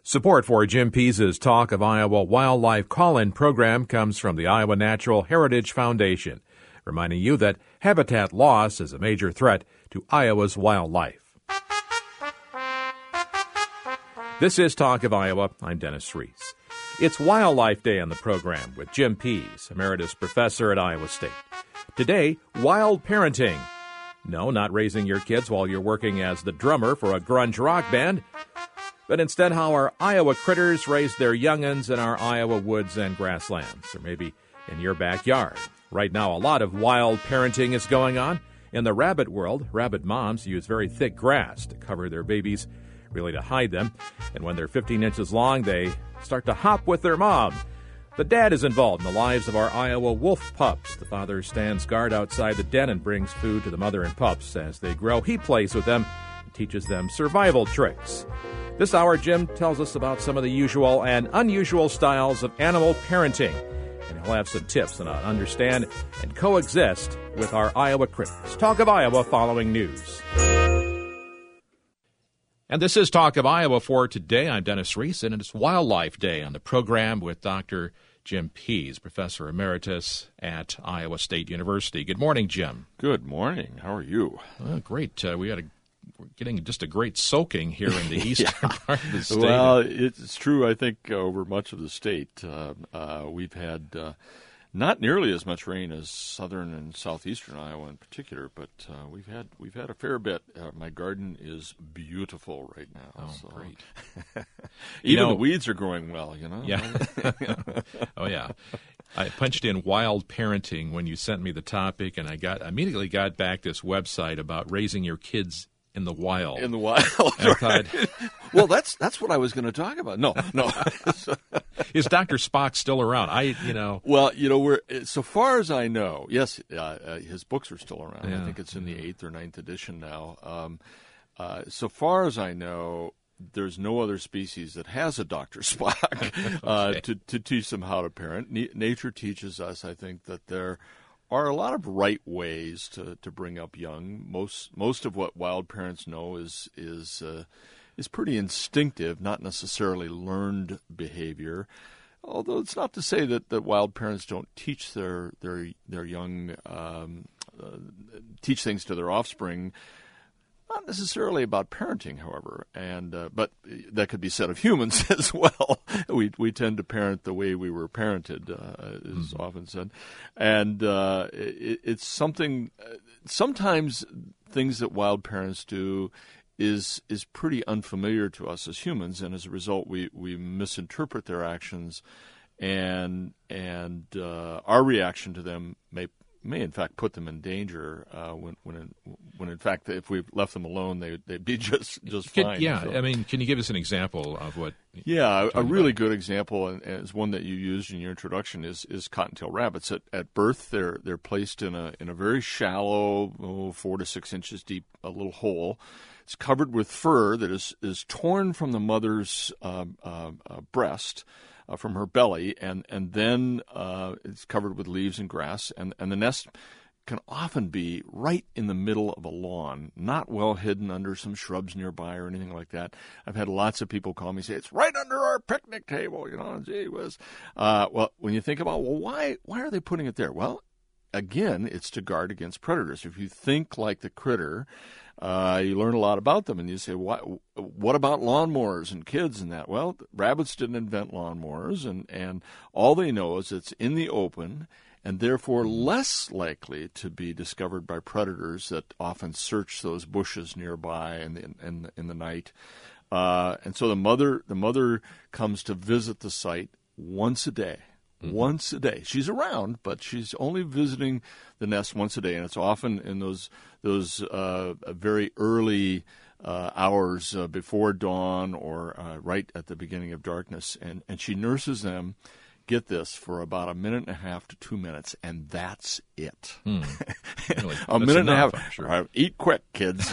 Support for Jim Pease's Talk of Iowa Wildlife call-in program comes from the Iowa Natural Heritage Foundation, reminding you that habitat loss is a major threat to Iowa's wildlife. This is Talk of Iowa. I'm Dennis Reese. It's Wildlife Day on the program with Jim Pease, Emeritus Professor at Iowa State. Today, wild parenting. No, not raising your kids while you're working as the drummer for a grunge rock band, but instead how our Iowa critters raise their young'uns in our Iowa woods and grasslands, or maybe in your backyard. Right now, a lot of wild parenting is going on. In the rabbit world, rabbit moms use very thick grass to cover their babies, really to hide them. And when they're 15 inches long, they start to hop with their mom. The dad is involved in the lives of our Iowa wolf pups. The father stands guard outside the den and brings food to the mother and pups. As they grow, he plays with them and teaches them survival tricks. This hour, Jim tells us about some of the usual and unusual styles of animal parenting. And he'll have some tips on how to understand and coexist with our Iowa critters. Talk of Iowa following news. And this is Talk of Iowa for today. I'm Dennis Reese, and it's Wildlife Day on the program with Dr. Jim Pease, Professor Emeritus at Iowa State University. Good morning, Jim. Good morning. How are you? Great. We're getting just a great soaking here in the eastern part of the state. Well, it's true, I think, over much of the state. We've had not nearly as much rain as southern and southeastern Iowa in particular, but we've had a fair bit. My garden is beautiful right now. Oh, so. Great. Even the weeds are growing well, Yeah. Oh, yeah. I punched in wild parenting when you sent me the topic, and I immediately got back this website about raising your kids in the wild. In the wild. And I thought, well, that's what I was going to talk about. No. Is Dr. Spock still around? Well, we're so far as I know. Yes, his books are still around. Yeah. I think it's in the 8th or 9th edition now. So far as I know, there's no other species that has a Dr. Spock Okay. to teach them how to parent. Nature teaches us, I think, that there are a lot of right ways to bring up young. Most of what wild parents know is pretty instinctive, not necessarily learned behavior. Although it's not to say that wild parents don't teach their young teach things to their offspring. Not necessarily about parenting, however, and but that could be said of humans as well. We tend to parent the way we were parented, is often said, and it's something. Sometimes things that wild parents do is pretty unfamiliar to us as humans, and as a result, we misinterpret their actions, and our reaction to them may in fact put them in danger when in fact if we left them alone they'd be just fine. Yeah, so. I mean, can you give us an example of what? Yeah, a really good example, and is one that you used in your introduction, is cottontail rabbits. At birth, they're placed in a very shallow, 4 to 6 inches deep, a little hole. It's covered with fur that is torn from the mother's breast. From her belly, and then it's covered with leaves and grass, and the nest can often be right in the middle of a lawn, not well hidden under some shrubs nearby or anything like that. I've had lots of people call me and say, it's right under our picnic table, gee whiz. Well, when you think about, why are they putting it there? Well, again, it's to guard against predators. If you think like the critter, you learn a lot about them, and you say, what about lawnmowers and kids and that? Well, rabbits didn't invent lawnmowers, and all they know is it's in the open, and therefore less likely to be discovered by predators that often search those bushes nearby in the night. And so the mother comes to visit the site once a day. Once a day. She's around, but she's only visiting the nest once a day, and it's often in those very early hours before dawn or right at the beginning of darkness, and she nurses them, get this, for about 1.5 to 2 minutes, and that's it. Really, a minute and a half. I'm sure. Eat quick, kids.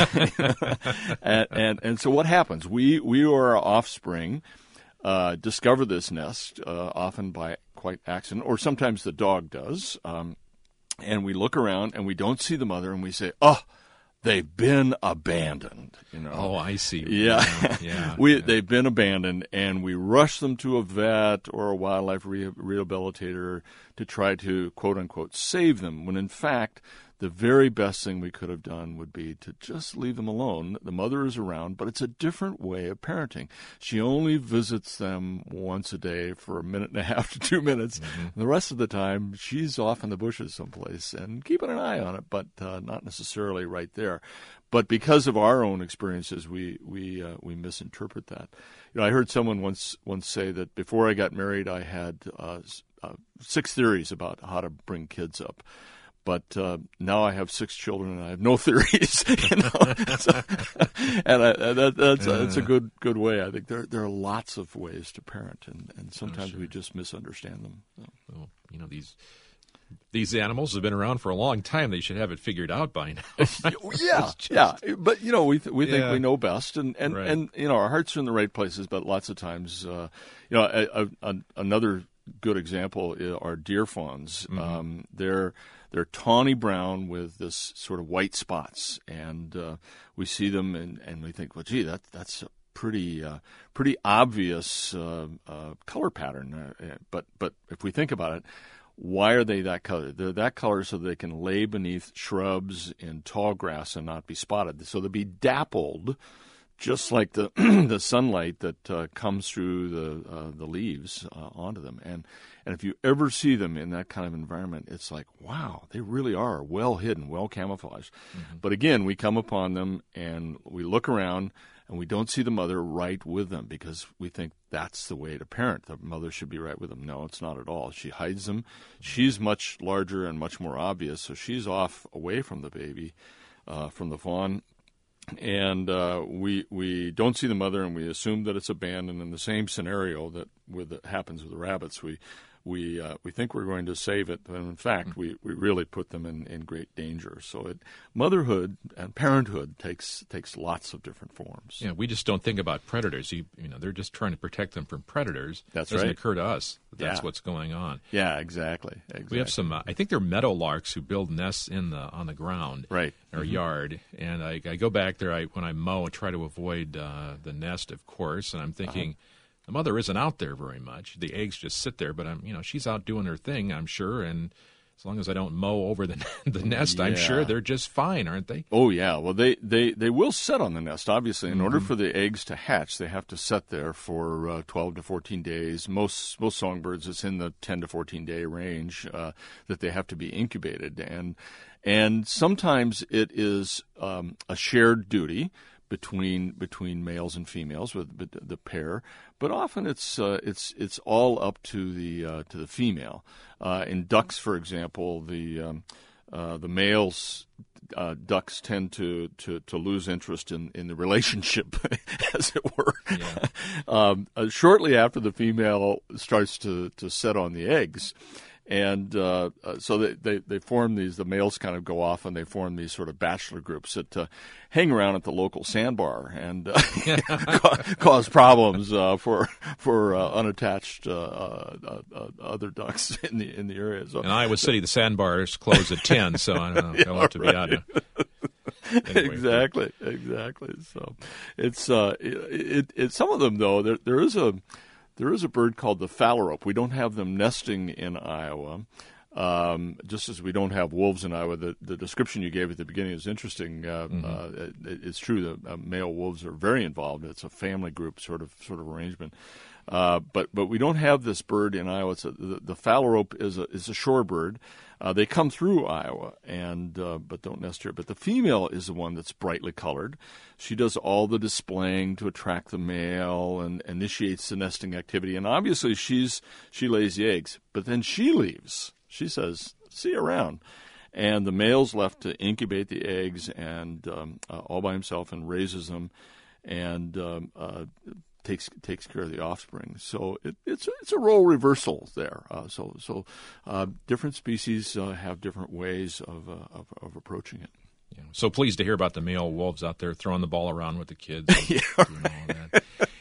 And so what happens? We or our offspring discover this nest, often by quite accident, or sometimes the dog does, and we look around and we don't see the mother, and we say, oh, they've been abandoned. Oh, I see. Yeah. They've been abandoned, and we rush them to a vet or a wildlife rehabilitator to try to, quote unquote, save them, when in fact the very best thing we could have done would be to just leave them alone. The mother is around, but it's a different way of parenting. She only visits them once a day for 1.5 to 2 minutes. Mm-hmm. The rest of the time, she's off in the bushes someplace and keeping an eye on it, but not necessarily right there. But because of our own experiences, we misinterpret that. I heard someone once say that before I got married, I had 6 theories about how to bring kids up. But now I have 6 children and I have no theories. That's a good way. I think there are lots of ways to parent, and sometimes we just misunderstand them. Well, these animals have been around for a long time. They should have it figured out by now. Yeah. But we think we know best, and our hearts are in the right places. But lots of times, another good example are deer fawns. Mm-hmm. They're tawny brown with this sort of white spots, and we see them and we think, well, gee, that's a pretty obvious color pattern. But if we think about it, why are they that color? They're that color so they can lay beneath shrubs in tall grass and not be spotted. So they'll be dappled, just like the the sunlight that comes through the leaves onto them. And if you ever see them in that kind of environment, it's like, wow, they really are well hidden, well camouflaged. Mm-hmm. But again, we come upon them and we look around and we don't see the mother right with them because we think that's the way to parent. The mother should be right with them. No, it's not at all. She hides them. She's much larger and much more obvious, so she's off away from the baby, from the fawn. And we don't see the mother, and we assume that it's abandoned. In the same scenario that happens with the rabbits, we think we're going to save it, but in fact, we really put them in great danger. So motherhood and parenthood takes lots of different forms. Yeah, we just don't think about predators. They're just trying to protect them from predators. That's right. It doesn't right. occur to us that that's what's going on. Yeah, exactly. We have some. I think they're meadowlarks who build nests on the ground, right, or yard. And I go back there when I mow and try to avoid the nest, of course. And I'm thinking. The mother isn't out there very much. The eggs just sit there, but she's out doing her thing, I'm sure. And as long as I don't mow over the nest, I'm sure they're just fine, aren't they? Oh yeah. Well, they will set on the nest. Obviously, in order for the eggs to hatch, they have to set there for 12 to 14 days. Most songbirds, it's in the 10 to 14 day range that they have to be incubated, and sometimes it is a shared duty between males and females with the pair, but often it's all up to the female. In ducks, for example, the males ducks tend to lose interest in the relationship, as it were. Yeah. Shortly after the female starts to set on the eggs. And so they form these, the males kind of go off and they form these sort of bachelor groups that hang around at the local sandbar and cause problems for unattached other ducks in the area. So, in Iowa City, the sandbars close at 10, so I don't know. They'll have to be out. Anyway. Exactly. So it's some of them though. There is a bird called the phalarope. We don't have them nesting in Iowa, just as we don't have wolves in Iowa. The description you gave at the beginning is interesting. It's true that male wolves are very involved. It's a family group sort of arrangement. But we don't have this bird in Iowa. The phalarope is a shorebird. They come through Iowa but don't nest here. But the female is the one that's brightly colored. She does all the displaying to attract the male and initiates the nesting activity. And obviously she lays the eggs, but then she leaves. She says, "See you around." And the male's left to incubate the eggs and all by himself and raises them and takes care of the offspring. So it's a role reversal there. So different species have different ways of approaching it. Yeah. So pleased to hear about the male wolves out there throwing the ball around with the kids. Doing all that.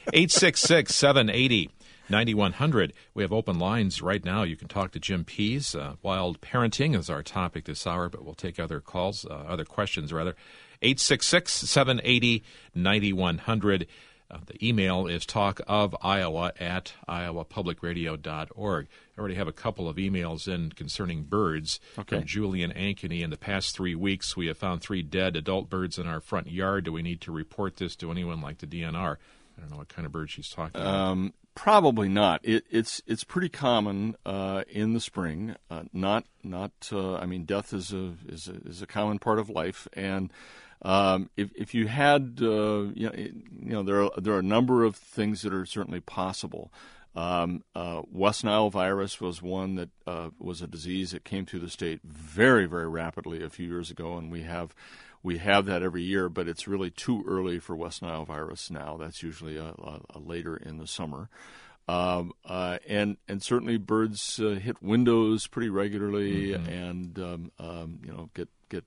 866-780-9100. We have open lines right now. You can talk to Jim Pease. Wild parenting is our topic this hour, but we'll take other calls, other questions rather. 866-780-9100. The email is talkofiowa@iowapublicradio.org. I already have a couple of emails in concerning birds from Julian Ankeny. In the past 3 weeks, we have found 3 dead adult birds in our front yard. Do we need to report this to anyone like the DNR? I don't know what kind of bird she's talking about. Probably not. It's pretty common in the spring. I mean, death is a common part of life, and if you had, there are a number of things that are certainly possible. West Nile virus was one that was a disease that came through the state very, very rapidly a few years ago, and we have that every year, but it's really too early for West Nile virus now. That's usually later in the summer. And certainly birds hit windows pretty regularly, and get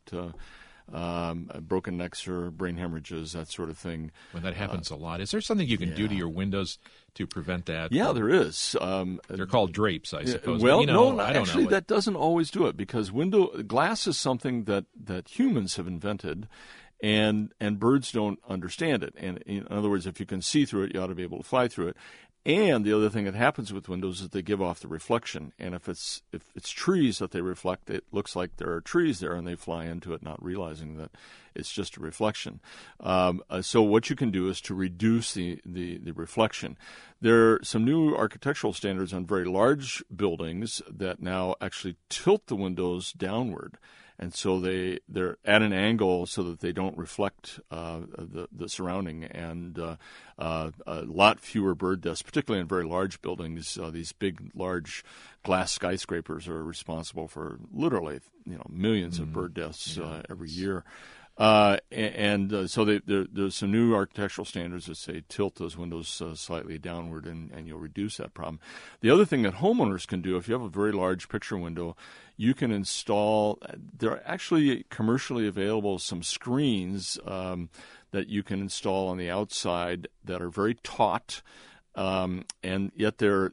broken necks or brain hemorrhages, that sort of thing. When that happens a lot, is there something you can do to your windows to prevent that? Yeah, there is. They're called drapes, I suppose. Well, no, actually, that doesn't always do it, because glass is something that humans have invented, and birds don't understand it. And in other words, if you can see through it, you ought to be able to fly through it. And the other thing that happens with windows is they give off the reflection. And if it's trees that they reflect, it looks like there are trees there, and they fly into it, not realizing that it's just a reflection. So what you can do is to reduce the reflection. There are some new architectural standards on very large buildings that now actually tilt the windows downward. And so they're at an angle so that they don't reflect the surrounding, and a lot fewer bird deaths, particularly in very large buildings. These big, large glass skyscrapers are responsible for literally millions of bird deaths every year. So there's some new architectural standards that say tilt those windows slightly downward, and you'll reduce that problem. The other thing that homeowners can do, if you have a very large picture window, you can install, there are actually commercially available some screens that you can install on the outside that are very taut, and yet they're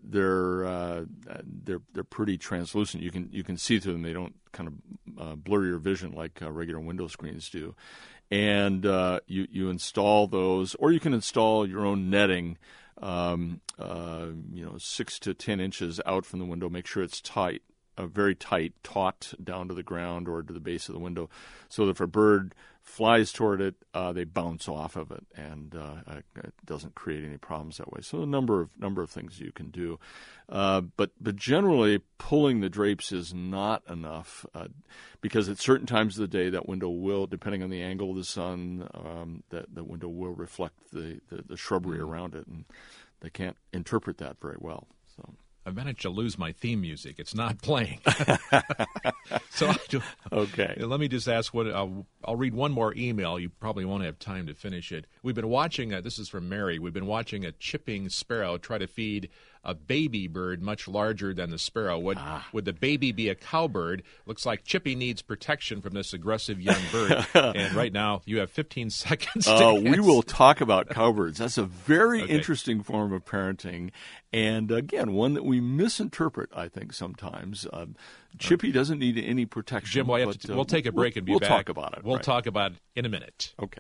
pretty translucent. You can see through them. They don't kind of blur your vision like regular window screens do. And you install those, or you can install your own netting, 6 to 10 inches out from the window. Make sure it's tight, very tight, taut down to the ground or to the base of the window, so that if a bird flies toward it, they bounce off of it, and it doesn't create any problems that way. So a number of things you can do, but generally pulling the drapes is not enough, because at certain times of the day that window will, depending on the angle of the sun, that window will reflect the shrubbery around it, and they can't interpret that very well. So. I've managed to lose my theme music. It's not playing. Okay. Let me just ask I'll read one more email. You probably won't have time to finish it. We've been watching, this is from Mary, we've been watching a chipping sparrow try to feed a baby bird much larger than the sparrow. Would the baby be a cowbird? Looks like Chippy needs protection from this aggressive young bird. And right now, you have 15 seconds to we will talk about cowbirds. That's a very interesting form of parenting, and again, one that we misinterpret, I think, sometimes. Chippy doesn't need any protection. Jim, we'll take a break and be back. We'll talk about it. We'll talk about it in a minute. Okay.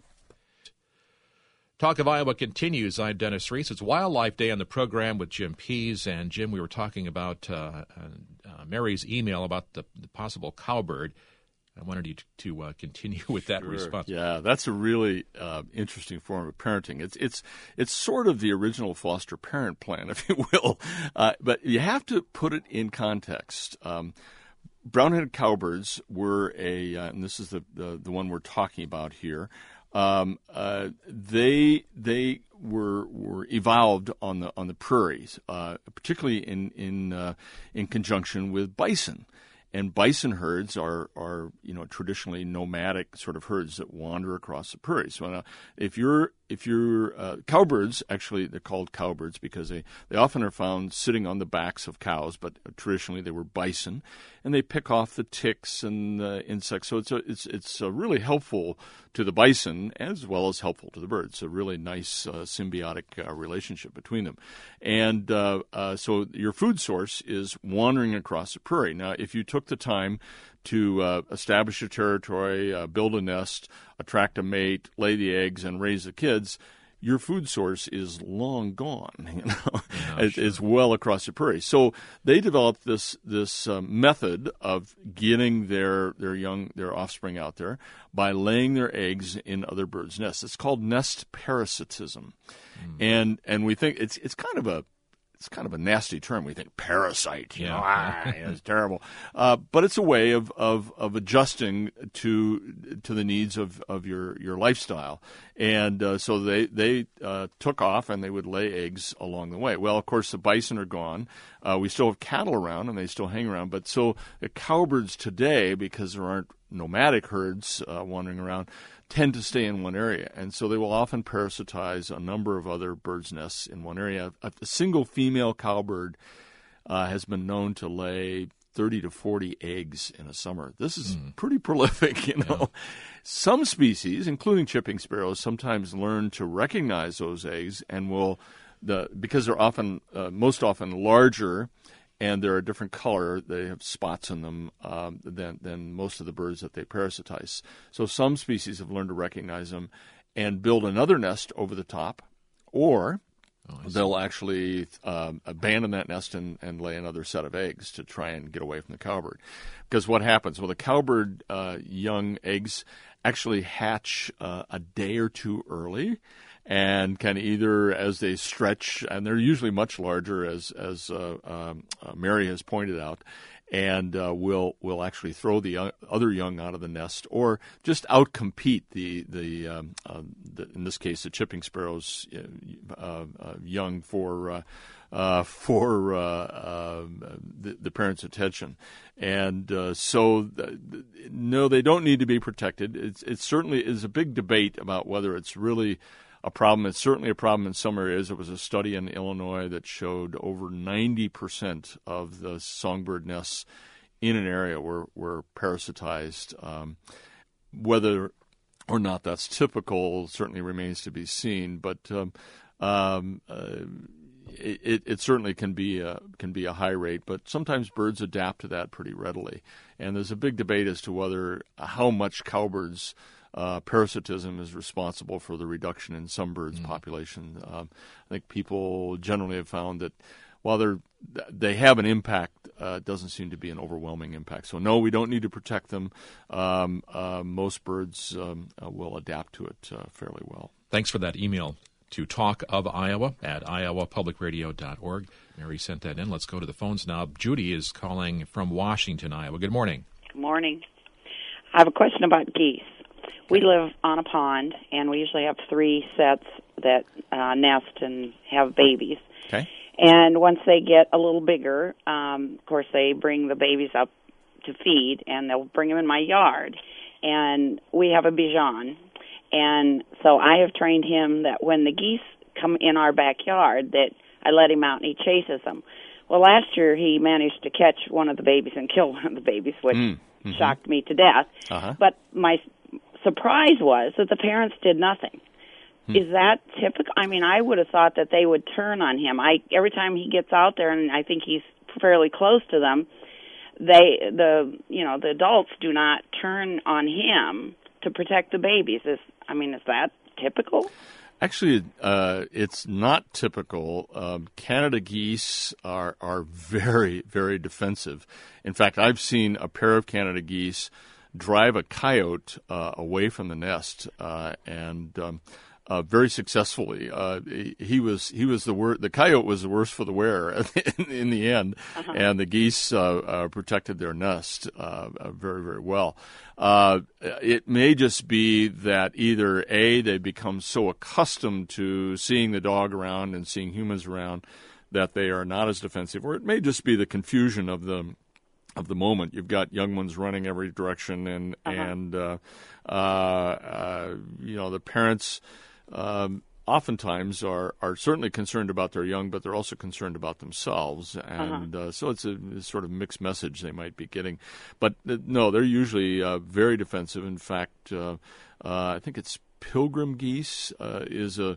Talk of Iowa continues. I'm Dennis Reese. It's Wildlife Day on the program with Jim Pease. And, Jim, we were talking about Mary's email about the possible cowbird. I wanted you to continue with that response. Yeah, that's a really interesting form of parenting. It's sort of the original foster parent plan, if you will. But you have to put it in context. Brown-headed cowbirds were and this is the one we're talking about here. They were evolved on the prairies, particularly in conjunction with bison. And bison herds are traditionally nomadic sort of herds that wander across the prairies. So now, if you're cowbirds, actually they're called cowbirds because they often are found sitting on the backs of cows, but traditionally they were bison, and they pick off the ticks and the insects. So it's really helpful to the bison as well as helpful to the birds. It's a really nice symbiotic relationship between them. And so your food source is wandering across the prairie. Now, if you took took the time to establish a territory, build a nest, attract a mate, lay the eggs, and raise the kids, your food source is long gone. It's well across the prairie. So they developed this method of getting their offspring out there by laying their eggs in other birds' nests. It's called nest parasitism, and we think it's kind of a nasty term. We think parasite, it's terrible. But it's a way of adjusting to the needs of your lifestyle. And so they took off, and they would lay eggs along the way. Well, of course, the bison are gone. We still have cattle around, and they still hang around. But so the cowbirds today, because there aren't nomadic herds wandering around, tend to stay in one area, and so they will often parasitize a number of other birds' nests in one area. A single female cowbird has been known to lay 30 to 40 eggs in a summer. This is pretty prolific, Yeah. Some species, including chipping sparrows, sometimes learn to recognize those eggs and because they're most often larger, and they're a different color. They have spots in them than most of the birds that they parasitize. So some species have learned to recognize them and build another nest over the top, or they'll actually abandon that nest and lay another set of eggs to try and get away from the cowbird. Because what happens? Well, the cowbird young eggs actually hatch a day or two early, and can either, as they stretch, and they're usually much larger, as Mary has pointed out, and will actually throw the other young out of the nest, or just outcompete the in this case the chipping sparrow's young for the parents' attention. And no, they don't need to be protected. It certainly is a big debate about whether it's really a problem. It's certainly a problem in some areas. There was a study in Illinois that showed over 90% of the songbird nests in an area were parasitized. Whether or not that's typical certainly remains to be seen, but it certainly can be a high rate. But sometimes birds adapt to that pretty readily, and there's a big debate as to how much cowbirds parasitism is responsible for the reduction in some birds' population. I think people generally have found that while they have an impact, it doesn't seem to be an overwhelming impact. So no, we don't need to protect them. Most birds will adapt to it fairly well. Thanks for that email to talkofiowa@iowapublicradio.org. Mary sent that in. Let's go to the phones now. Judy is calling from Washington, Iowa. Good morning. Good morning. I have a question about geese. We live on a pond, and we usually have 3 sets that nest and have babies. Okay. And once they get a little bigger, of course, they bring the babies up to feed, and they'll bring them in my yard. And we have a Bichon. And so I have trained him that when the geese come in our backyard, that I let him out and he chases them. Well, last year he managed to catch one of the babies and kill one of the babies, which shocked me to death. Uh-huh. But my surprise was that the parents did nothing. Is that typical? I mean, I would have thought that they would turn on him. Every time he gets out there, and I think he's fairly close to them, the adults do not turn on him to protect the babies. Is that typical? Actually, it's not typical. Canada geese are very, very defensive. In fact, I've seen a pair of Canada geese drive a coyote away from the nest, and very successfully. He was the worst. The coyote was the worst for the wear in the end, and the geese protected their nest very, very well. It may just be that either A, they become so accustomed to seeing the dog around and seeing humans around that they are not as defensive, or it may just be the confusion of the moment. You've got young ones running every direction, and the parents oftentimes are certainly concerned about their young, but they're also concerned about themselves, and so it's a sort of mixed message they might be getting. But no, they're usually very defensive. In fact, I think it's pilgrim geese is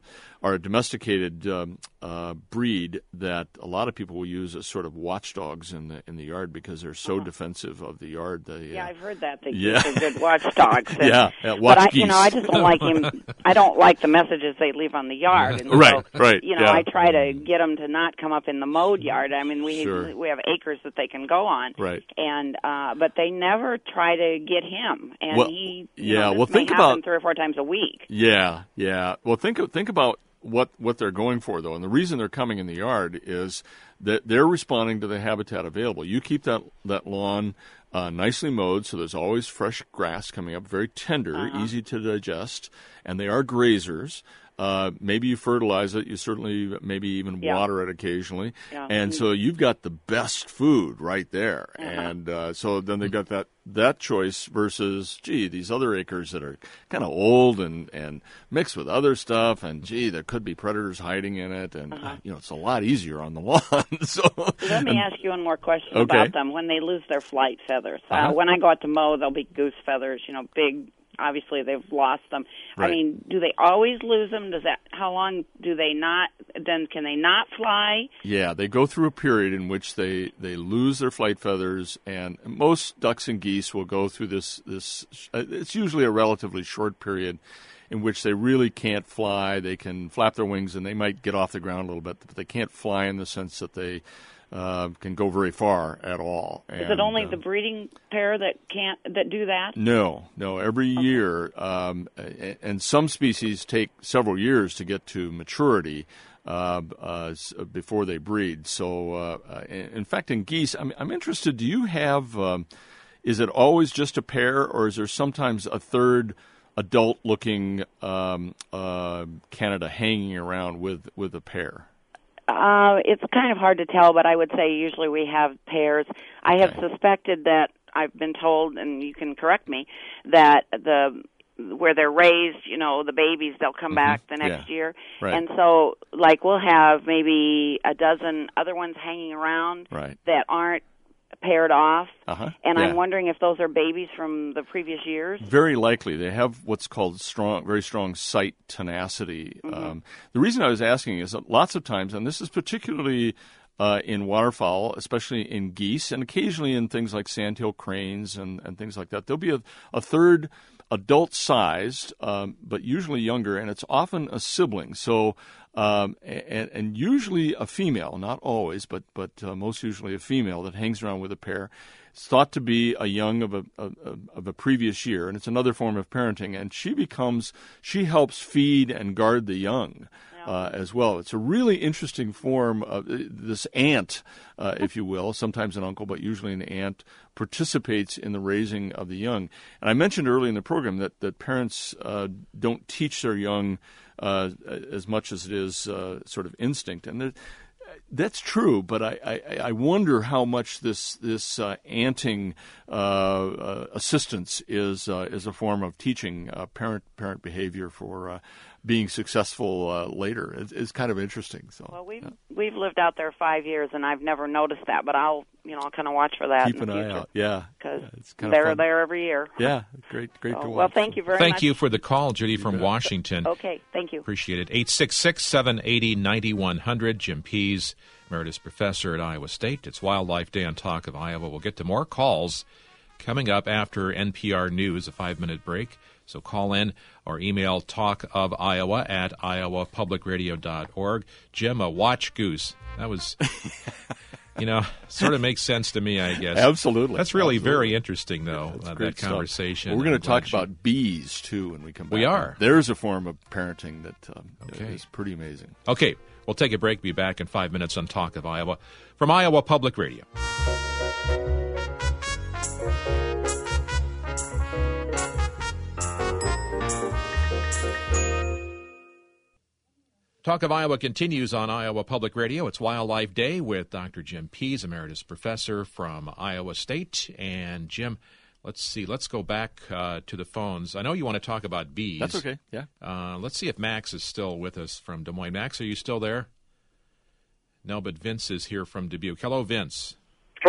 are a domesticated breed that a lot of people will use as sort of watchdogs in the yard because they're so defensive of the yard. I've heard that they are good watchdogs. Watch geese. I just don't like him. I don't like the messages they leave on the yard. And right. I try to get them to not come up in the mowed yard. I mean, we have acres that they can go on. Right. And but they never try to get him. And he think may happen 3 or 4 times a week. Yeah. Well, think about what they're going for, though. And the reason they're coming in the yard is that they're responding to the habitat available. You keep that lawn nicely mowed, so there's always fresh grass coming up, very tender, easy to digest, and they are grazers. Maybe you fertilize it. You certainly maybe even water it occasionally. Yeah. And so you've got the best food right there. And so then they've got that choice versus, these other acres that are kind of old and mixed with other stuff. And, there could be predators hiding in it. And, it's a lot easier on the lawn. So let me ask you one more question about them. When they lose their flight feathers, when I go out to mow, there'll be goose feathers, big. Obviously, they've lost them. Right. I mean, do they always lose them? How long do they not? Then can they not fly? Yeah, they go through a period in which they lose their flight feathers, and most ducks and geese will go through this. It's usually a relatively short period in which they really can't fly. They can flap their wings, and they might get off the ground a little bit, but they can't fly in the sense that they can go very far at all. Is it only the breeding pair that do that? No. Every year, and some species take several years to get to maturity before they breed. So, in fact, in geese, I'm interested. Do you have? Is it always just a pair, or is there sometimes a third adult-looking Canada hanging around with a pair? It's kind of hard to tell, but I would say usually we have pairs. I have suspected that, I've been told, and you can correct me, that where they're raised, the babies, they'll come back the next year. Right. And so, we'll have maybe a dozen other ones hanging around that aren't paired off, and I'm wondering if those are babies from the previous years. Very likely. They have what's called very strong sight tenacity. The reason I was asking is that lots of times, and this is particularly in waterfowl, especially in geese, and occasionally in things like sandhill cranes and things like that, there'll be a third adult-sized, but usually younger, and it's often a sibling. So, and usually a female, not always, but most usually a female that hangs around with a pair. It's thought to be a young of a previous year, and it's another form of parenting. And she helps feed and guard the young. As well. It's a really interesting form of this aunt, if you will, sometimes an uncle, but usually an aunt, participates in the raising of the young. And I mentioned early in the program that parents don't teach their young as much as it is sort of instinct. And that's true, but I wonder how much this aunting assistance is a form of teaching parent behavior for being successful later. It's kind of interesting. So, well, we've lived out there 5 years, and I've never noticed that, but I'll kind of watch for that. Keep an eye out, because it's kind of they're there every year. Yeah, great to watch. Well, thank you very much. Thank you for the call, Judy from Washington. Okay, thank you. Appreciate it. 866-780-9100. Jim Pease, Emeritus Professor at Iowa State. It's Wildlife Day on Talk of Iowa. We'll get to more calls coming up after NPR News, a 5-minute break. So call in or email talkofiowa@iowapublicradio.org. Jim, a watch goose. That was, sort of makes sense to me, I guess. Absolutely. That's really very interesting, though, that conversation. Well, we're going to talk about bees, too, when we come back. We are. There's a form of parenting that is pretty amazing. Okay, we'll take a break. Be back in 5 minutes on Talk of Iowa from Iowa Public Radio. Talk of Iowa continues on Iowa Public Radio. It's Wildlife Day with Dr. Jim Pease, Emeritus Professor from Iowa State. And, Jim, let's see. Let's go back to the phones. I know you want to talk about bees. That's okay, yeah. Let's see if Max is still with us from Des Moines. Max, are you still there? No, but Vince is here from Dubuque. Hello, Vince.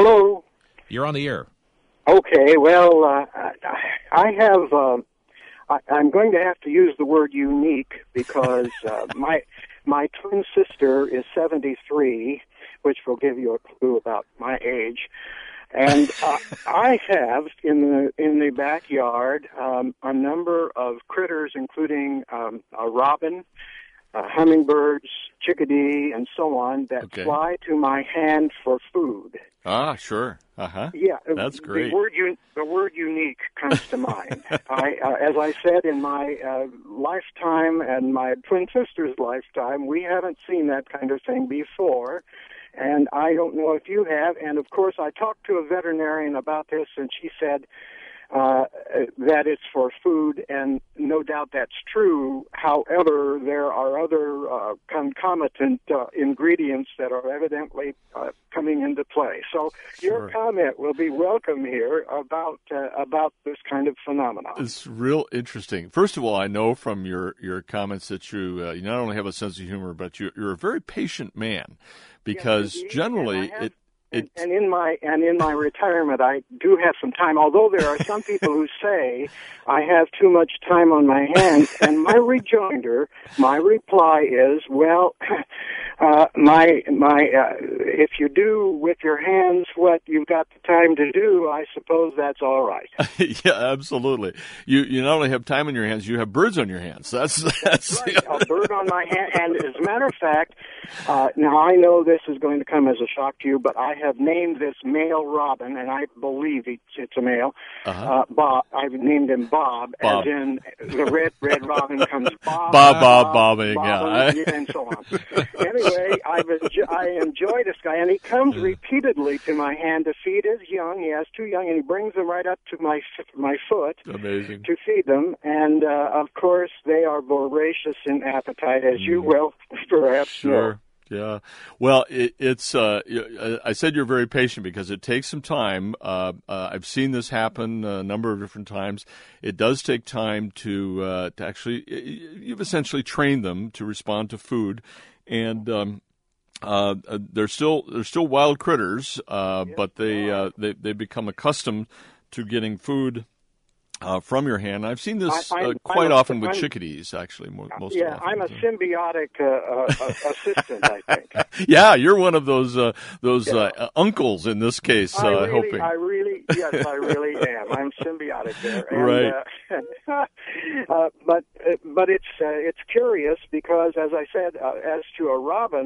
Hello. You're on the air. Okay, well, I I'm going to have to use the word unique because my twin sister is 73, which will give you a clue about my age. And I have in the backyard a number of critters, including a robin, hummingbirds, chickadee, and so on that fly to my hand for food. Ah, sure. Uh-huh. Yeah, that's great. The word unique comes to mind. As I said, in my lifetime and my twin sister's lifetime, we haven't seen that kind of thing before. And I don't know if you have. And, of course, I talked to a veterinarian about this, and she said that it's for food, and no doubt that's true. However, there are other concomitant ingredients that are evidently coming into play. So your comment will be welcome here about this kind of phenomenon. It's real interesting. First of all, I know from your comments that you not only have a sense of humor, but you're a very patient man, because generally And in my retirement, I do have some time. Although there are some people who say I have too much time on my hands, and my reply is, well, if you do with your hands what you've got the time to do, I suppose that's all right. Yeah, absolutely. You not only have time on your hands, you have birds on your hands. That's right. A bird on my hand, and as a matter of fact, now I know this is going to come as a shock to you, but I have named this male robin, and I believe it's a male. Bob. I've named him Bob, as in the red robin comes bobbing, and so on. Anyway, I enjoy this guy, and he comes repeatedly to my hand to feed his young. He has 2 young, and he brings them right up to my foot. Amazing. To feed them, and of course they are voracious in appetite, as you will perhaps know. Yeah. Well, it's. I said you're very patient because it takes some time. I've seen this happen a number of different times. It does take time to actually. You've essentially trained them to respond to food, and they're still wild critters, but they become accustomed to getting food from your hand. I've seen this quite often with chickadees, actually. Most often. I'm a symbiotic assistant, I think. Yeah, you're one of those uncles in this case. Yes, I really am. I'm symbiotic there. And, right. But it's curious because, as I said, as to a robin,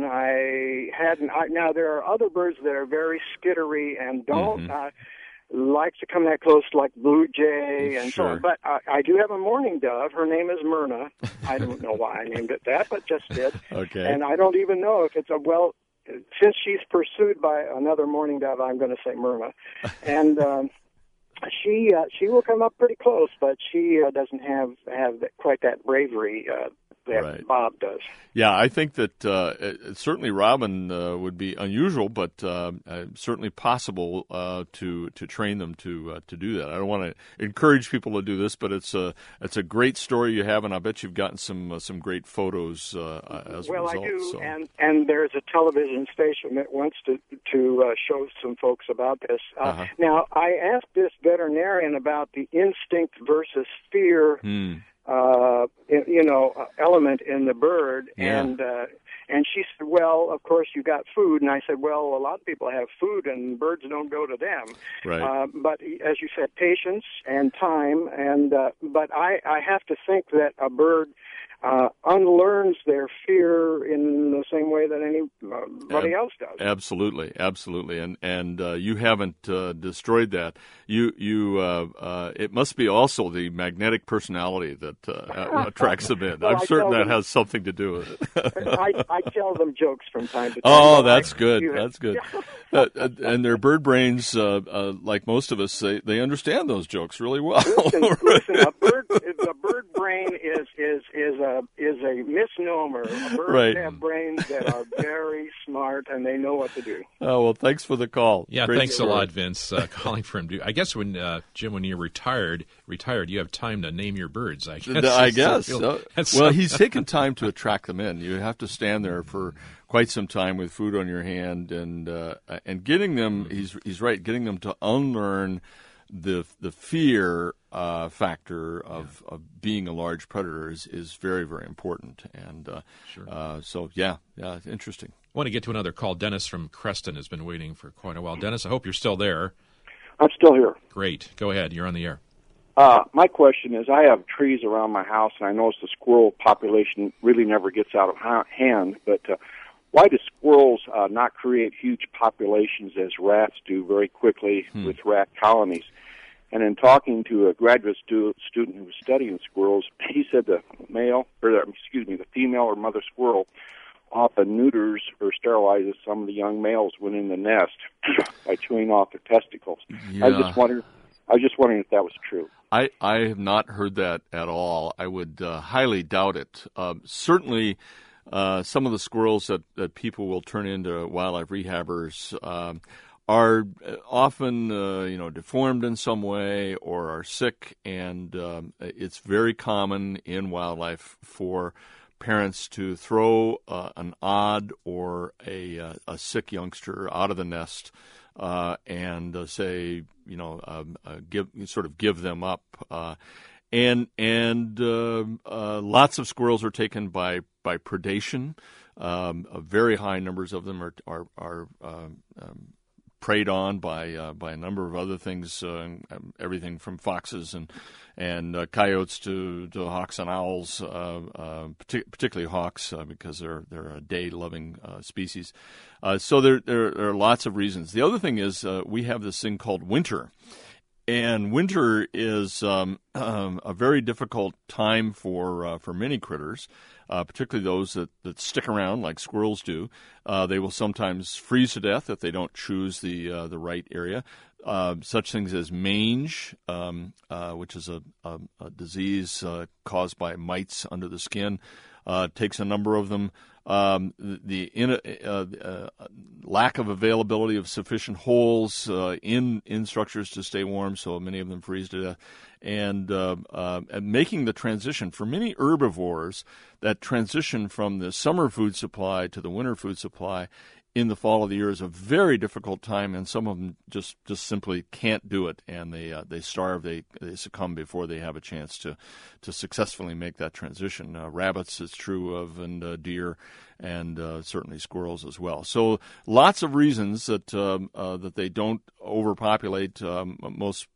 now there are other birds that are very skittery and don't. Like to come that close, like blue jay and so on. But I do have a mourning dove. Her name is Myrna. I don't know why I named it that, but just did. Okay. And I don't even know if it's since she's pursued by another mourning dove, I'm going to say Myrna. And she will come up pretty close, but she doesn't have quite that bravery that Bob does. Yeah, I think that certainly robin would be unusual, but certainly possible to train them to do that. I don't want to encourage people to do this, but it's a great story you have, and I bet you've gotten some great photos as a result. Well, I do, so. and there's a television station that wants to show some folks about this. Now, I asked this veterinarian about the instinct versus fear. Element in the bird, and she said, well, of course you got food, and I said, well, a lot of people have food, and birds don't go to them. Right. But as you said, patience and time, and but I have to think that a bird unlearns their fear in the same way that anybody else does. Absolutely, and you haven't destroyed that. It must be also the magnetic personality that attracts them in. I'm certain that has something to do with it. I tell them jokes from time to time. Oh, that's good. That's good. And their bird brains, like most of us, they understand those jokes really well. Listen, a bird brain is a misnomer. Birds have brains that are very smart, and they know what to do. Oh, well, thanks for the call. Yeah, thanks a lot, Vince, calling for him. I guess when, Jim, when you're retired, you have time to name your birds, I guess. Well, he's taken time to attract them in. You have to stand there for quite some time with food on your hand, and getting them, he's right, getting them to unlearn the fear factor of being a large predator is very, very important. And so, interesting. I want to get to another call. Dennis from Creston has been waiting for quite a while. Dennis, I hope you're still there. I'm still here. Great. Go ahead. You're on the air. My question is, I have trees around my house, and I notice the squirrel population really never gets out of hand, but why do squirrels not create huge populations as rats do very quickly with rat colonies? And in talking to a graduate student who was studying squirrels, he said the female or mother squirrel often neuters or sterilizes some of the young males when in the nest by chewing off their testicles. Yeah. I was just wondering if that was true. I have not heard that at all. I would highly doubt it. Certainly, some of the squirrels that people will turn into wildlife rehabbers are often, deformed in some way or are sick, and it's very common in wildlife for parents to throw an odd or a sick youngster out of the nest and give them up. And lots of squirrels are taken by predation. Very high numbers of them are preyed on by a number of other things, everything from foxes and coyotes to hawks and owls, particularly hawks because they're a day-loving species. So there are lots of reasons. The other thing is we have this thing called winter. And winter is a very difficult time for many critters, particularly those that stick around like squirrels do. They will sometimes freeze to death if they don't choose the right area. Such things as mange, which is a disease caused by mites under the skin, takes a number of them. The lack of availability of sufficient holes in structures to stay warm, so many of them freeze to death, and making the transition for many herbivores, that transition from the summer food supply to the winter food supply in the fall of the year is a very difficult time, and some of them just simply can't do it, and they starve, they succumb before they have a chance to successfully make that transition. Rabbits is true of, and deer, and certainly squirrels as well. So lots of reasons that they don't overpopulate. The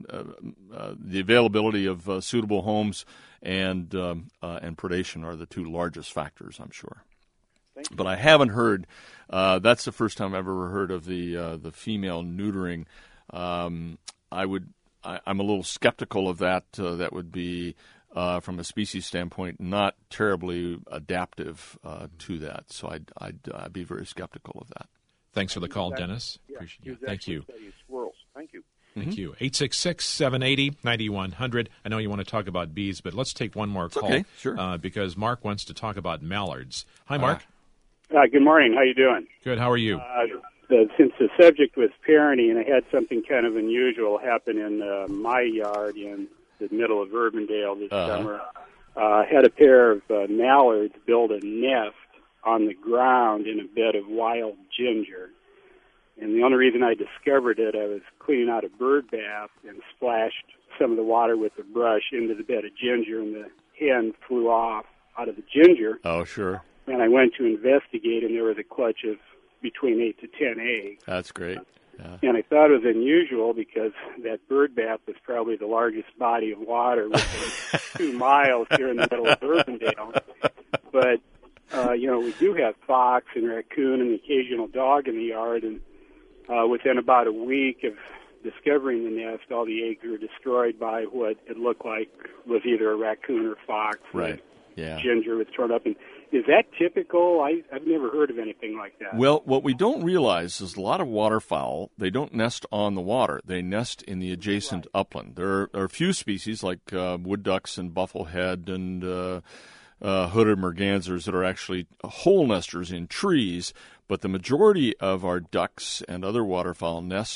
availability of suitable homes and predation are the two largest factors, I'm sure. But I haven't heard. That's the first time I've ever heard of the female neutering. I'm a little skeptical of that. That would be, from a species standpoint, not terribly adaptive to that. So I'd be very skeptical of that. Thanks for the call, Dennis. Appreciate you. Thank you. Squirrels. Thank you. Thank you. 866-780-9100. I know you want to talk about bees, but let's take one more call. Okay, sure. Because Mark wants to talk about mallards. Hi, Mark. Good morning. How you doing? Good. How are you? Since the subject was parenting, I had something kind of unusual happen in my yard in the middle of Urbandale this summer. I had a pair of mallards build a nest on the ground in a bed of wild ginger. And the only reason I discovered it, I was cleaning out a bird bath and splashed some of the water with a brush into the bed of ginger, and the hen flew off out of the ginger. Oh, sure. And I went to investigate, and there was a clutch of between 8 to 10 eggs. That's great. Yeah. And I thought it was unusual because that bird bath was probably the largest body of water within 2 miles here in the middle of Urbandale. But, we do have fox and raccoon and the occasional dog in the yard, and within about a week of discovering the nest, all the eggs were destroyed by what it looked like was either a raccoon or fox. Right. Yeah. Ginger was torn up. And is that typical? I've never heard of anything like that. Well, what we don't realize is a lot of waterfowl, they don't nest on the water. They nest in the adjacent upland. There are a few species like wood ducks and bufflehead and hooded mergansers that are actually hole nesters in trees, but the majority of our ducks and other waterfowl nest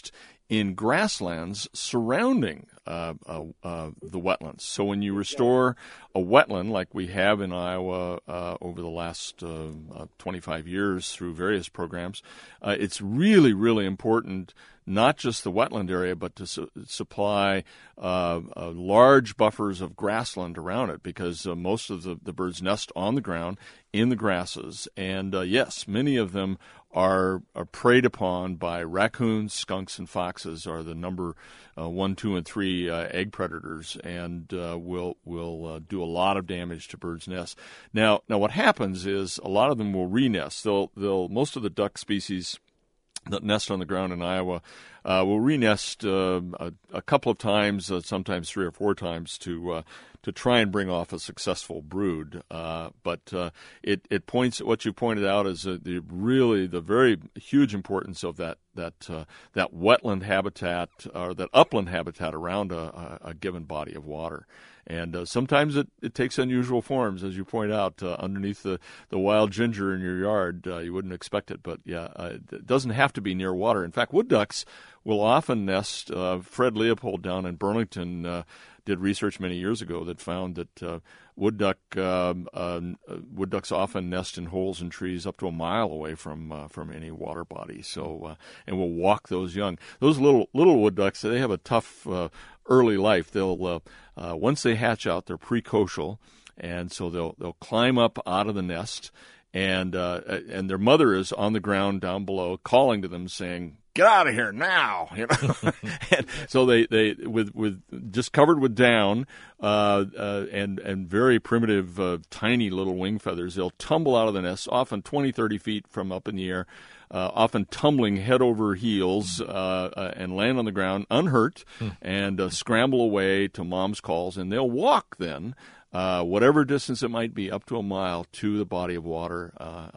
in grasslands surrounding the wetlands. So when you restore a wetland like we have in Iowa over the last 25 years through various programs, it's really, really important not just the wetland area, but to supply large buffers of grassland around it, because most of the birds nest on the ground in the grasses. And yes, many of them are preyed upon by raccoons, skunks, and foxes are the number 1, 2, and 3 egg predators, and will do a lot of damage to birds' nests. Now what happens is a lot of them will re-nest. Most of the duck species that nest on the ground in Iowa will re-nest a couple of times, sometimes 3 or 4 times, to try and bring off a successful brood. But it points, what you pointed out is the very huge importance of that wetland habitat, or that upland habitat around a given body of water. And sometimes it takes unusual forms, as you point out, underneath the wild ginger in your yard. You wouldn't expect it, but yeah, it doesn't have to be near water. In fact, wood ducks will often nest. Fred Leopold down in Burlington did research many years ago that found that wood ducks often nest in holes in trees up to a mile away from any water body. So and will walk those young. Those little wood ducks, they have a tough early life. They'll once they hatch out, they're precocial, and so they'll climb up out of the nest, and their mother is on the ground down below, calling to them, saying, "Get out of here now!" And so they with just covered with down and very primitive, tiny little wing feathers, they'll tumble out of the nest, often 20, 30 feet from up in the air. Often tumbling head over heels and land on the ground unhurt, and scramble away to mom's calls, and they'll walk then, whatever distance it might be, up to a mile to the body of water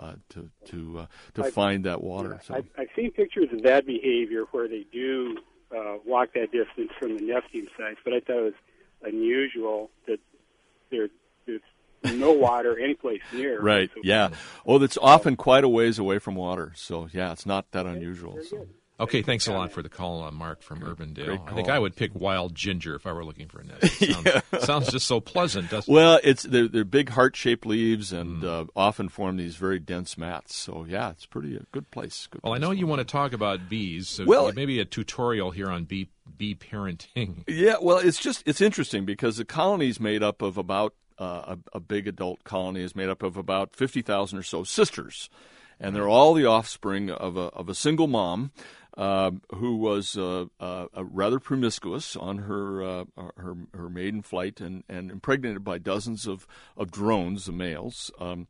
to find that water. Yeah, so. I've seen pictures of that behavior where they do walk that distance from the nesting sites, but I thought it was unusual that there's no water anyplace near. Right, so, yeah. Oh, that's often quite a ways away from water. So, yeah, it's not that unusual. So. Okay, thanks a lot for the call, Mark from Urbandale. Great I think call. I would pick wild ginger if I were looking for a nest. Sounds just so pleasant, doesn't it? Well, they're big heart-shaped leaves and often form these very dense mats. So, yeah, it's pretty a good place. Well, I know you want to talk about bees, so maybe a tutorial here on bee parenting. Yeah, well, it's interesting because the colony is made up of about a big adult colony is made up of about 50,000 or so sisters, and they're all the offspring of a single mom who was rather promiscuous on her maiden flight and impregnated by dozens of drones, the males.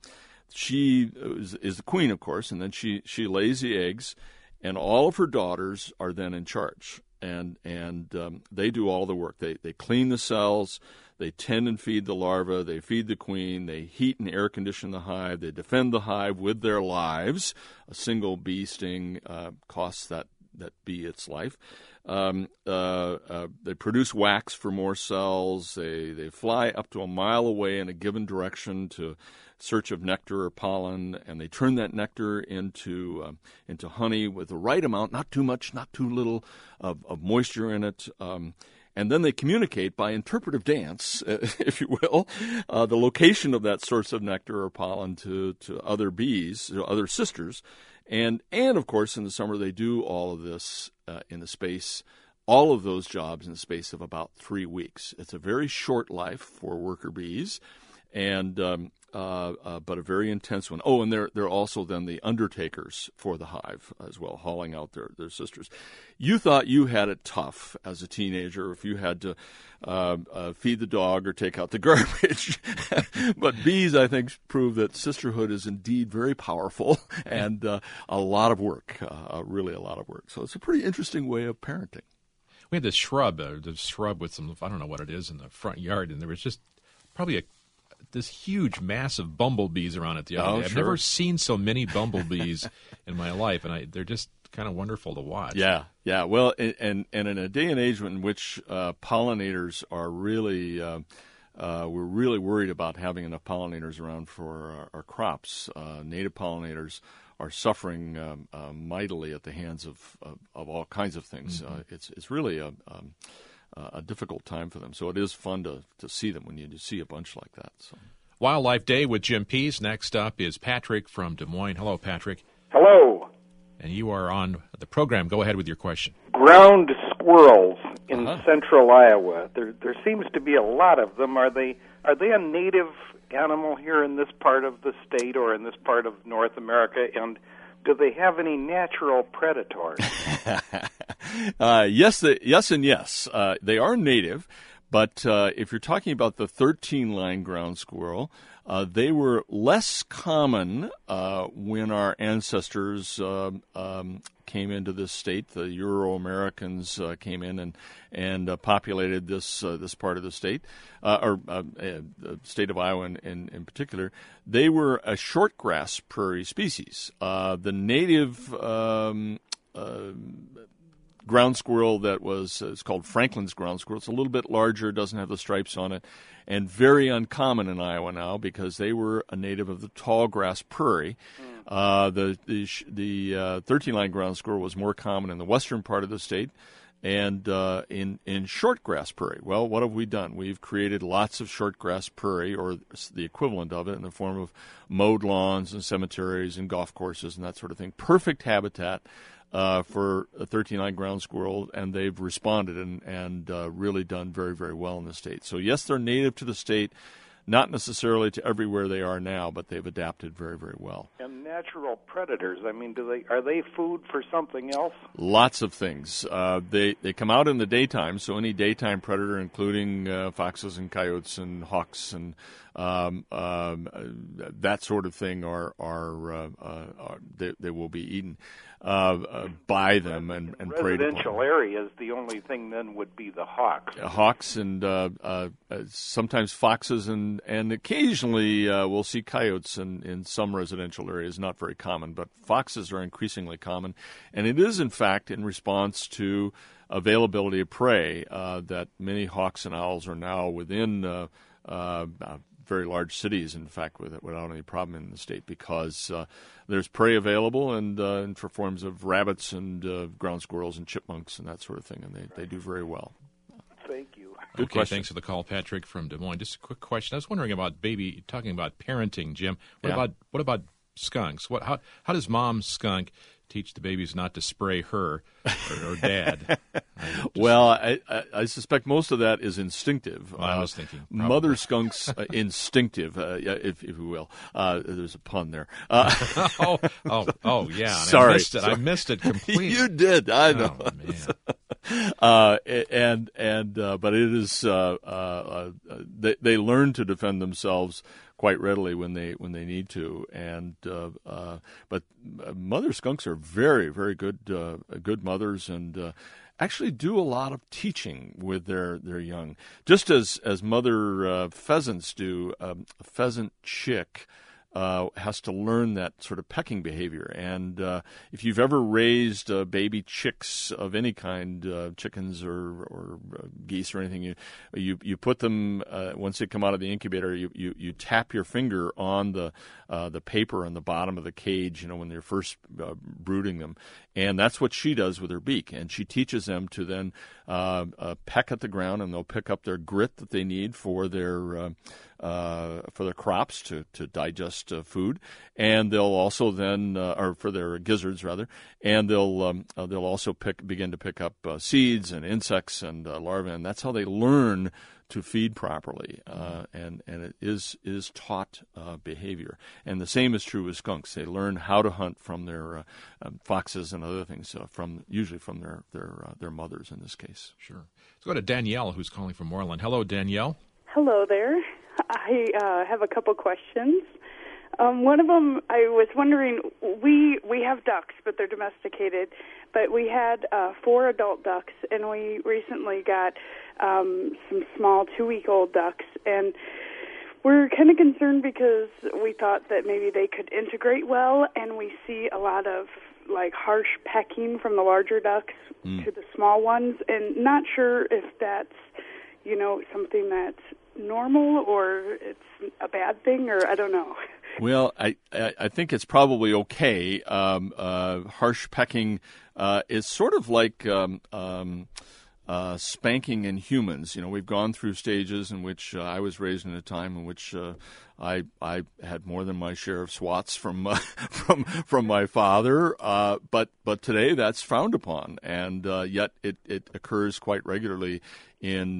She is the queen, of course, and then she lays the eggs, and all of her daughters are then in charge, and they do all the work. They clean the cells. They tend and feed the larvae. They feed the queen. They heat and air condition the hive. They defend the hive with their lives. A single bee sting costs that bee its life. They produce wax for more cells. They fly up to a mile away in a given direction to search of nectar or pollen, and they turn that nectar into honey with the right amount, not too much, not too little, of moisture in it. And then they communicate by interpretive dance, if you will, the location of that source of nectar or pollen to other bees, other sisters. And of course, in the summer, they do all of this all of those jobs in the space of about 3 weeks. It's a very short life for worker bees, and but a very intense one. Oh, and they're also then the undertakers for the hive as well, hauling out their sisters. You thought you had it tough as a teenager if you had to feed the dog or take out the garbage. But bees, I think, prove that sisterhood is indeed very powerful and a lot of work, really a lot of work. So it's a pretty interesting way of parenting. We had this shrub with some, I don't know what it is, in the front yard, and there was just probably this huge, massive bumblebees around it the other day. I've never seen so many bumblebees in my life, and they're just kind of wonderful to watch. Yeah. Well, and in a day and age in which pollinators are really, we're really worried about having enough pollinators around for our crops. Native pollinators suffering mightily at the hands of all kinds of things. It's really a difficult time for them. So it is fun to see them when you see a bunch like that. So. Wildlife Day with Jim Pease. Next up is Patrick from Des Moines. Hello, Patrick. Hello. And you are on the program. Go ahead with your question. Ground squirrels in central Iowa. There seems to be a lot of them. Are they a native animal here in this part of the state or in this part of North America? And do they have any natural predators? Yes, and yes. They are native. But if you're talking about the 13-line ground squirrel, they were less common when our ancestors came into this state. The Euro-Americans came in and populated this part of the state, or the state of Iowa in particular. They were a shortgrass prairie species. The native ground squirrel that was, it's called Franklin's ground squirrel. It's a little bit larger, doesn't have the stripes on it, and very uncommon in Iowa now because they were a native of the tall grass prairie. The 13-line ground squirrel was more common in the western part of the state and in short grass prairie. Well, what have we done? We've created lots of short grass prairie, or the equivalent of it, in the form of mowed lawns and cemeteries and golf courses and that sort of thing. Perfect habitat for a 13-line ground squirrel, and they've responded and really done very, very well in the state. So, yes, they're native to the state, not necessarily to everywhere they are now, but they've adapted very, very well. And natural predators, I mean, are they food for something else? Lots of things. They come out in the daytime, so any daytime predator, including foxes and coyotes and hawks and that sort of thing, they will be eaten by them and preyed upon. Residential areas, the only thing then would be the hawks. Hawks and sometimes foxes and occasionally we'll see coyotes in some residential areas. Not very common, but foxes are increasingly common, and it is in fact in response to availability of prey that many hawks and owls are now within very large cities, in fact, without any problem in the state, because there's prey available and for forms of rabbits and ground squirrels and chipmunks and that sort of thing, and they do very well. Thank you. Good question. Thanks for the call, Patrick from Des Moines. Just a quick question. I was wondering about talking about parenting, Jim. What about skunks? How does mom skunk teach the babies not to spray her or dad? Well, I suspect most of that is instinctive. Well, I was thinking probably. Mother skunks instinctive, if you will. There's a pun there. Oh, yeah. Sorry, I missed it completely. You did. I know. Oh, man. But it is they learn to defend themselves quite readily when they need to, and but mother skunks are very, very good mothers, and actually do a lot of teaching with their young, just as mother pheasants do. A pheasant chick has to learn that sort of pecking behavior. And if you've ever raised baby chicks of any kind, chickens or geese or anything, you put them once they come out of the incubator. You tap your finger on the paper on the bottom of the cage, when they're first brooding them, and that's what she does with her beak. And she teaches them to then peck at the ground, and they'll pick up their grit that they need for their crops to digest food, and they'll also then, or for their gizzards rather, and they'll also begin to pick up seeds and insects and larvae, and that's how they learn to feed properly, and it is taught behavior. And the same is true with skunks. They learn how to hunt from their foxes and other things, usually from their mothers in this case. Sure. Let's go to Danielle, who's calling from Moreland. Hello, Danielle. Hello there. I have a couple questions. One of them, I was wondering, we have ducks, but they're domesticated, but we had 4 adult ducks, and we recently got some small 2-week-old ducks, and we're kind of concerned because we thought that maybe they could integrate well, and we see a lot of harsh pecking from the larger ducks to the small ones, and not sure if that's something that's normal or it's a bad thing, or I don't know. Well, I think it's probably okay. Harsh pecking is sort of like spanking in humans. We've gone through stages in which I was raised in a time in which I had more than my share of swats from my father. But today that's frowned upon, and yet it occurs quite regularly in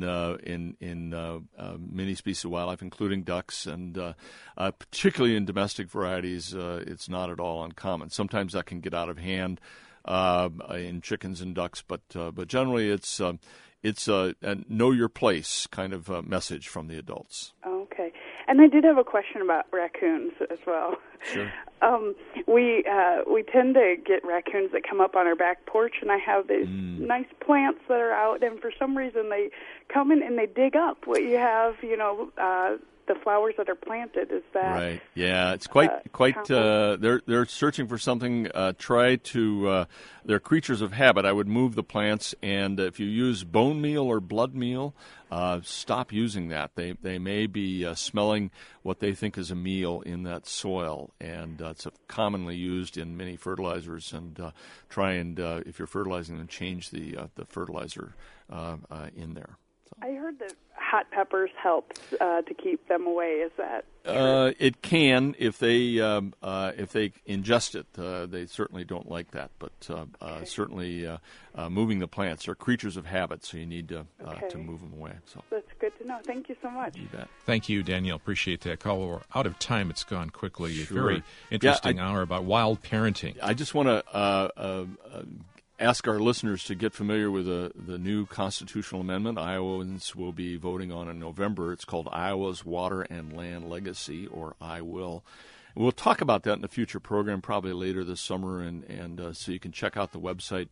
many species of wildlife, including ducks, and particularly in domestic varieties, it's not at all uncommon. Sometimes that can get out of hand in chickens and ducks, but generally it's a know your place kind of message from the adults. Okay. And I did have a question about raccoons as well. Sure. We tend to get raccoons that come up on our back porch, and I have these nice plants that are out, and for some reason they come in and they dig up what you have, the flowers that are planted. Is that right? Yeah, it's quite. They're searching for something. They're creatures of habit. I would move the plants, and if you use bone meal or blood meal, stop using that. They may be smelling what they think is a meal in that soil, and it's commonly used in many fertilizers. And if you're fertilizing them, change the fertilizer in there. I heard that hot peppers help to keep them away. Is that true? It can if they ingest it. They certainly don't like that, but certainly moving the plants are creatures of habit, so you need to move them away. So that's good to know. Thank you so much. You bet. Thank you, Danielle. Appreciate that call. We're out of time. It's gone quickly. Sure. A very interesting hour about wild parenting. I just want to ask our listeners to get familiar with the new constitutional amendment Iowans will be voting on in November. It's called Iowa's Water and Land Legacy, or I Will. We'll talk about that in a future program, probably later this summer, and so you can check out the website,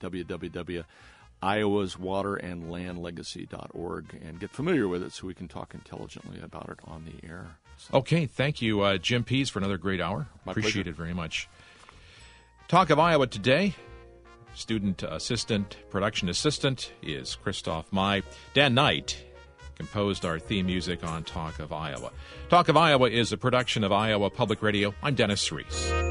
www.iowaswaterandlandlegacy.org, and get familiar with it so we can talk intelligently about it on the air. So. Okay, thank you, Jim Pease, for another great hour. My Appreciate pleasure. it very much. Talk of Iowa today. Student assistant, production assistant is Christoph Mai. Dan Knight composed our theme music on Talk of Iowa. Talk of Iowa is a production of Iowa Public Radio. I'm Dennis Reese.